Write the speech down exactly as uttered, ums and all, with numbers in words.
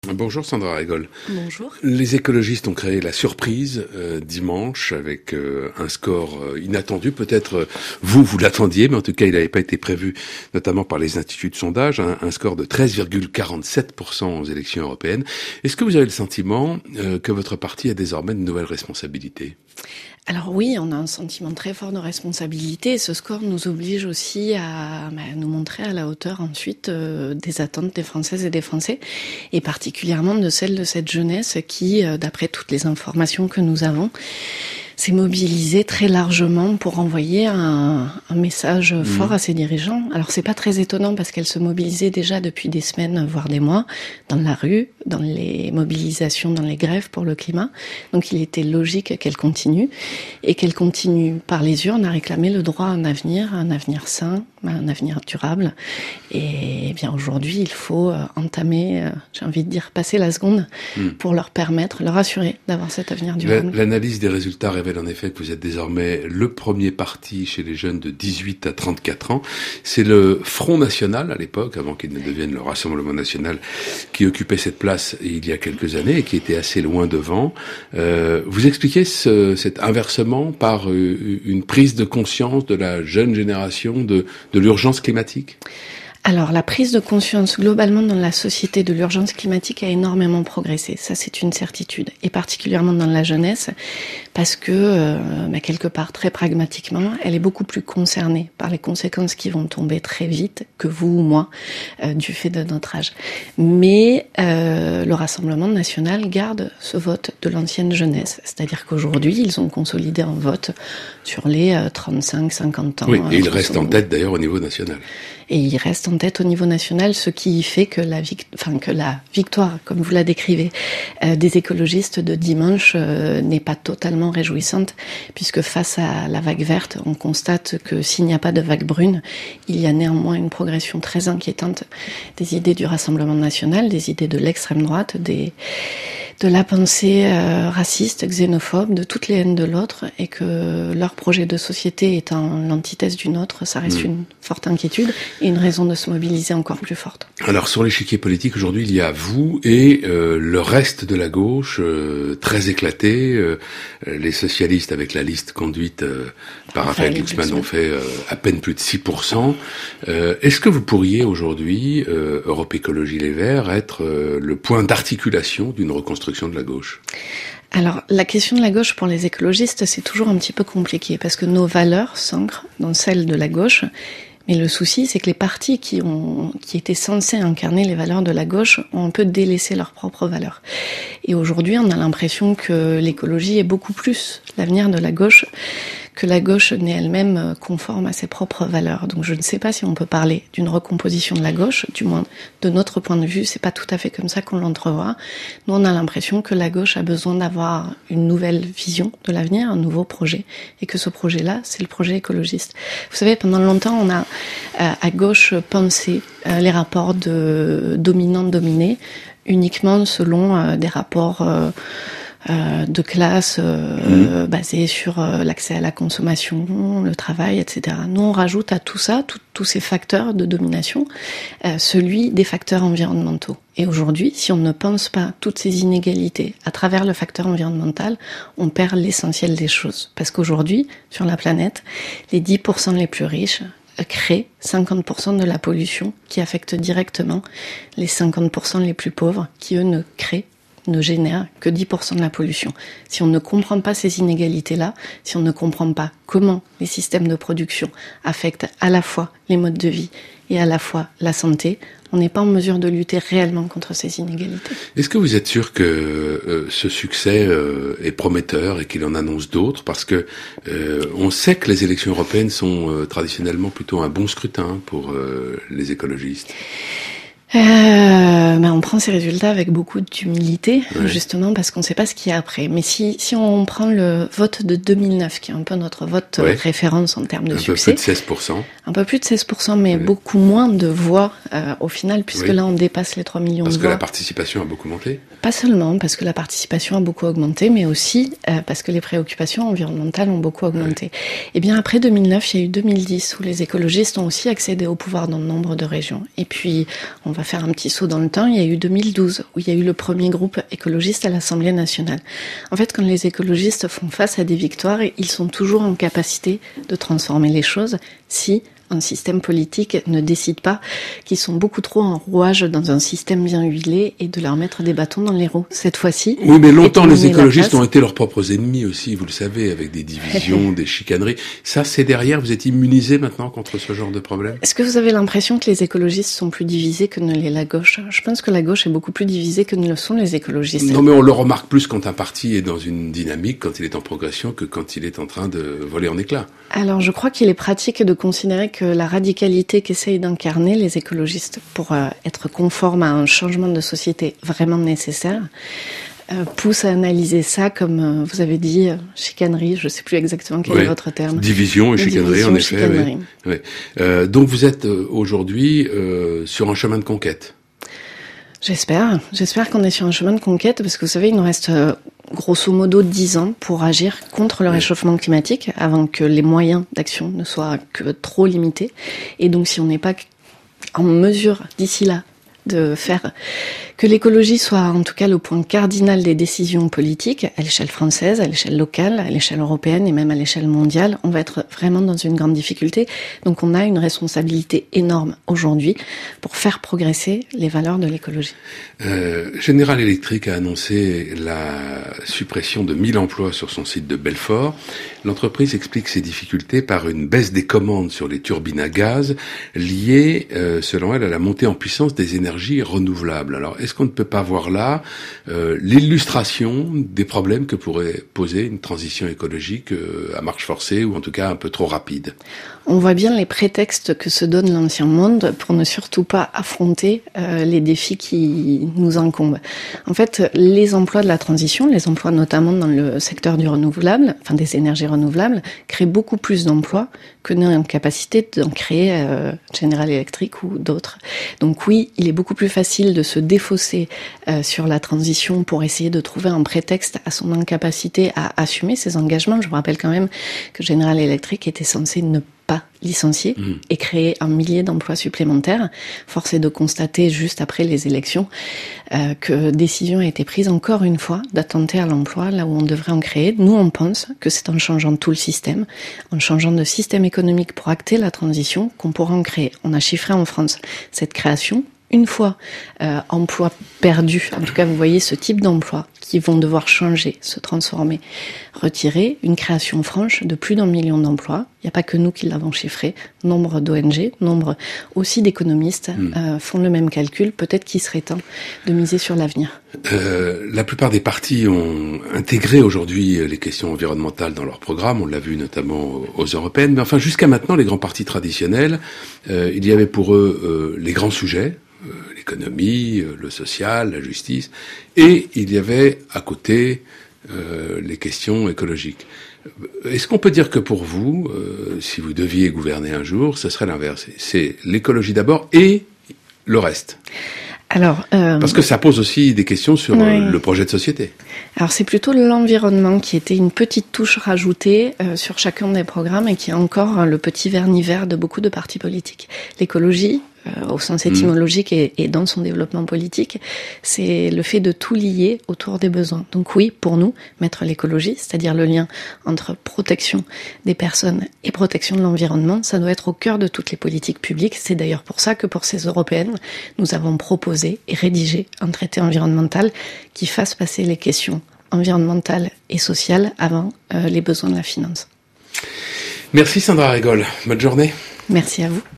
Bonjour Sandra Régol. Bonjour. Les écologistes ont créé la surprise euh, dimanche avec euh, un score euh, inattendu. Peut-être euh, vous, vous l'attendiez, mais en tout cas, il n'avait pas été prévu, notamment par les instituts de sondage, un, un score de treize virgule quarante-sept pour cent aux élections européennes. Est-ce que vous avez le sentiment euh, que votre parti a désormais de nouvelles responsabilités ? Alors oui, on a un sentiment très fort de responsabilité. Ce score nous oblige aussi à bah, nous montrer à la hauteur ensuite euh, des attentes des Françaises et des Français, et particulièrement de celles de cette jeunesse qui, euh, d'après toutes les informations que nous avons, s'est mobilisée très largement pour envoyer un, un message mmh. fort à ses dirigeants. Alors c'est pas très étonnant parce qu'elle se mobilisait déjà depuis des semaines, voire des mois, dans la rue, dans les mobilisations, dans les grèves pour le climat. Donc il était logique qu'elle continue et qu'elle continue par les urnes à réclamer le droit à un avenir, un avenir sain, un avenir durable. Et, et bien aujourd'hui, il faut euh, entamer, euh, j'ai envie de dire, passer la seconde mmh. pour leur permettre, leur assurer d'avoir cet avenir durable. L'analyse des résultats révèle en effet que vous êtes désormais le premier parti chez les jeunes de dix-huit à trente-quatre ans. C'est le Front National, à l'époque, avant qu'il ne devienne le Rassemblement National, qui occupait cette place il y a quelques années et qui était assez loin devant. Euh, vous expliquez ce, cet inversement par une prise de conscience de la jeune génération de, de l'urgence climatique ? Alors, la prise de conscience globalement dans la société de l'urgence climatique a énormément progressé. Ça, c'est une certitude. Et particulièrement dans la jeunesse, parce que, euh, bah, quelque part, très pragmatiquement, elle est beaucoup plus concernée par les conséquences qui vont tomber très vite que vous ou moi, euh, du fait de notre âge. Mais euh, le Rassemblement national garde ce vote de l'ancienne jeunesse. C'est-à-dire qu'aujourd'hui, ils ont consolidé un vote sur les euh, trente-cinq à cinquante ans. Oui, et il reste en tête d'ailleurs au niveau national. Et il reste en tête au niveau national, ce qui fait que la, vic- enfin, que la victoire, comme vous la décrivez, euh, des écologistes de dimanche euh, n'est pas totalement réjouissante, puisque face à la vague verte, on constate que s'il n'y a pas de vague brune, il y a néanmoins une progression très inquiétante des idées du Rassemblement national, des idées de l'extrême droite, des, de la pensée euh, raciste, xénophobe, de toutes les haines de l'autre, et que leur projet de société étant l'antithèse du nôtre, ça reste mmh. une forte inquiétude. Et une raison de se mobiliser encore plus forte. Alors sur l'échiquier politique aujourd'hui, il y a vous et euh, le reste de la gauche euh, très éclaté. Euh, les socialistes avec la liste conduite euh, par Raphaël Glucksmann ont fait euh, à peine plus de six pour cent. Euh, est-ce que vous pourriez aujourd'hui, euh, Europe Écologie Les Verts, être euh, le point d'articulation d'une reconstruction de la gauche ? Alors, la question de la gauche pour les écologistes, c'est toujours un petit peu compliqué parce que nos valeurs s'ancrent dans celles de la gauche. Mais le souci, c'est que les partis qui ont, qui étaient censés incarner les valeurs de la gauche ont un peu délaissé leurs propres valeurs. Et aujourd'hui, on a l'impression que l'écologie est beaucoup plus l'avenir de la gauche que la gauche n'est elle-même conforme à ses propres valeurs. Donc je ne sais pas si on peut parler d'une recomposition de la gauche, du moins de notre point de vue, c'est pas tout à fait comme ça qu'on l'entrevoit. Nous, on a l'impression que la gauche a besoin d'avoir une nouvelle vision de l'avenir, un nouveau projet, et que ce projet-là, c'est le projet écologiste. Vous savez, pendant longtemps, on a euh, à gauche pensé euh, les rapports de dominant-dominé uniquement selon euh, des rapports euh, Euh, de classe euh, mmh. basée sur euh, l'accès à la consommation, le travail, et cetera. Nous, on rajoute à tout ça, tout, tous ces facteurs de domination, euh, celui des facteurs environnementaux. Et aujourd'hui, si on ne pense pas toutes ces inégalités à travers le facteur environnemental, on perd l'essentiel des choses. Parce qu'aujourd'hui, sur la planète, les dix pour cent les plus riches créent cinquante pour cent de la pollution qui affecte directement les cinquante pour cent les plus pauvres qui, eux, ne créent ne génère que dix pour cent de la pollution. Si on ne comprend pas ces inégalités-là, si on ne comprend pas comment les systèmes de production affectent à la fois les modes de vie et à la fois la santé, on n'est pas en mesure de lutter réellement contre ces inégalités. Est-ce que vous êtes sûr que euh, ce succès euh, est prometteur et qu'il en annonce d'autres ? Parce que euh, on sait que les élections européennes sont euh, traditionnellement plutôt un bon scrutin pour euh, les écologistes. Euh, ben on prend ces résultats avec beaucoup d'humilité, ouais. justement parce qu'on ne sait pas ce qu'il y a après. Mais si si on prend le vote de deux mille neuf, qui est un peu notre vote ouais. référence en termes de un succès, un peu plus de seize pour cent, un peu plus de seize pour cent, mais ouais. beaucoup moins de voix euh, au final, puisque oui. là on dépasse les trois millions parce de voix. Parce que la participation a beaucoup monté. Pas seulement parce que la participation a beaucoup augmenté, mais aussi euh, parce que les préoccupations environnementales ont beaucoup augmenté. Ouais. Et bien après deux mille neuf, il y a eu deux mille dix où les écologistes ont aussi accédé au pouvoir dans de nombre de régions. Et puis on va va faire un petit saut dans le temps, il y a eu deux mille douze, où il y a eu le premier groupe écologiste à l'Assemblée nationale. En fait, quand les écologistes font face à des victoires, ils sont toujours en capacité de transformer les choses si un système politique ne décide pas qu'ils sont beaucoup trop en rouage dans un système bien huilé et de leur mettre des bâtons dans les roues. Cette fois-ci... Oui, mais longtemps, les écologistes ont été leurs propres ennemis aussi, vous le savez, avec des divisions, des chicaneries. Ça, c'est derrière, vous êtes immunisés maintenant contre ce genre de problème? Est-ce que vous avez l'impression que les écologistes sont plus divisés que ne l'est la gauche? Je pense que la gauche est beaucoup plus divisée que ne le sont les écologistes. Non, mais on le remarque plus quand un parti est dans une dynamique, quand il est en progression, que quand il est en train de voler en éclats. Alors, je crois qu'il est pratique de considérer que la radicalité qu'essayent d'incarner les écologistes pour euh, être conforme à un changement de société vraiment nécessaire euh, pousse à analyser ça comme, euh, vous avez dit, euh, chicanerie, je ne sais plus exactement quel oui. est votre terme. Division et chicanerie, Division, en effet. Chicanerie. Oui. Oui. Euh, donc vous êtes euh, aujourd'hui euh, sur un chemin de conquête. J'espère. J'espère qu'on est sur un chemin de conquête parce que vous savez, il nous reste euh, grosso modo dix ans pour agir contre le oui. réchauffement climatique avant que les moyens d'action ne soient que trop limités. Et donc, si on n'est pas en mesure d'ici là de faire que l'écologie soit en tout cas le point cardinal des décisions politiques à l'échelle française, à l'échelle locale, à l'échelle européenne et même à l'échelle mondiale, on va être vraiment dans une grande difficulté. Donc on a une responsabilité énorme aujourd'hui pour faire progresser les valeurs de l'écologie. Euh, General Electric a annoncé la suppression de mille emplois sur son site de Belfort. L'entreprise explique ses difficultés par une baisse des commandes sur les turbines à gaz liée, euh, selon elle, à la montée en puissance des énergies renouvelables. Alors, est-ce qu'on ne peut pas voir là euh, l'illustration des problèmes que pourrait poser une transition écologique euh, à marche forcée ou en tout cas un peu trop rapide? On voit bien les prétextes que se donne l'ancien monde pour ne surtout pas affronter euh, les défis qui nous incombent. En fait, les emplois de la transition, les emplois notamment dans le secteur du renouvelable, enfin des énergies renouvelables, créent beaucoup plus d'emplois que n'a en capacité d'en créer euh, General Electric ou d'autres. Donc oui, il est beaucoup plus facile de se défausser euh, sur la transition pour essayer de trouver un prétexte à son incapacité à assumer ses engagements. Je vous rappelle quand même que General Electric était censé ne pas licencier mmh. et créer un millier d'emplois supplémentaires. Force est de constater, juste après les élections, euh, que décision a été prise encore une fois d'attenter à l'emploi là où on devrait en créer. Nous, on pense que c'est en changeant tout le système, en changeant de système économique pour acter la transition, qu'on pourra en créer. On a chiffré en France cette création. Une fois euh, emploi perdu, en tout cas vous voyez ce type d'emploi qui vont devoir changer, se transformer, retirer, une création franche de plus d'un million d'emplois. Il n'y a pas que nous qui l'avons chiffré, nombre d'O N G, nombre aussi d'économistes mmh. euh, font le même calcul, peut-être qu'il serait temps de miser sur l'avenir. Euh, la plupart des partis ont intégré aujourd'hui les questions environnementales dans leur programme, on l'a vu notamment aux européennes, mais enfin jusqu'à maintenant les grands partis traditionnels, euh, il y avait pour eux euh, les grands sujets, Euh, l'économie, euh, le social, la justice, et il y avait à côté euh, les questions écologiques. Est-ce qu'on peut dire que pour vous, euh, si vous deviez gouverner un jour, ce serait l'inverse? C'est l'écologie d'abord et le reste? Alors, euh, parce que ça pose aussi des questions sur oui. euh, le projet de société. Alors c'est plutôt l'environnement qui était une petite touche rajoutée euh, sur chacun des programmes et qui est encore euh, le petit vernis vert de beaucoup de partis politiques. L'écologie, euh, au sens étymologique mmh. et, et dans son développement politique, c'est le fait de tout lier autour des besoins. Donc oui, pour nous, mettre l'écologie, c'est-à-dire le lien entre protection des personnes et protection de l'environnement, ça doit être au cœur de toutes les politiques publiques. C'est d'ailleurs pour ça que pour ces européennes, nous avons proposé et rédigé un traité environnemental qui fasse passer les questions environnementales et sociales avant euh, les besoins de la finance. Merci Sandra Rigol. Bonne journée. Merci à vous.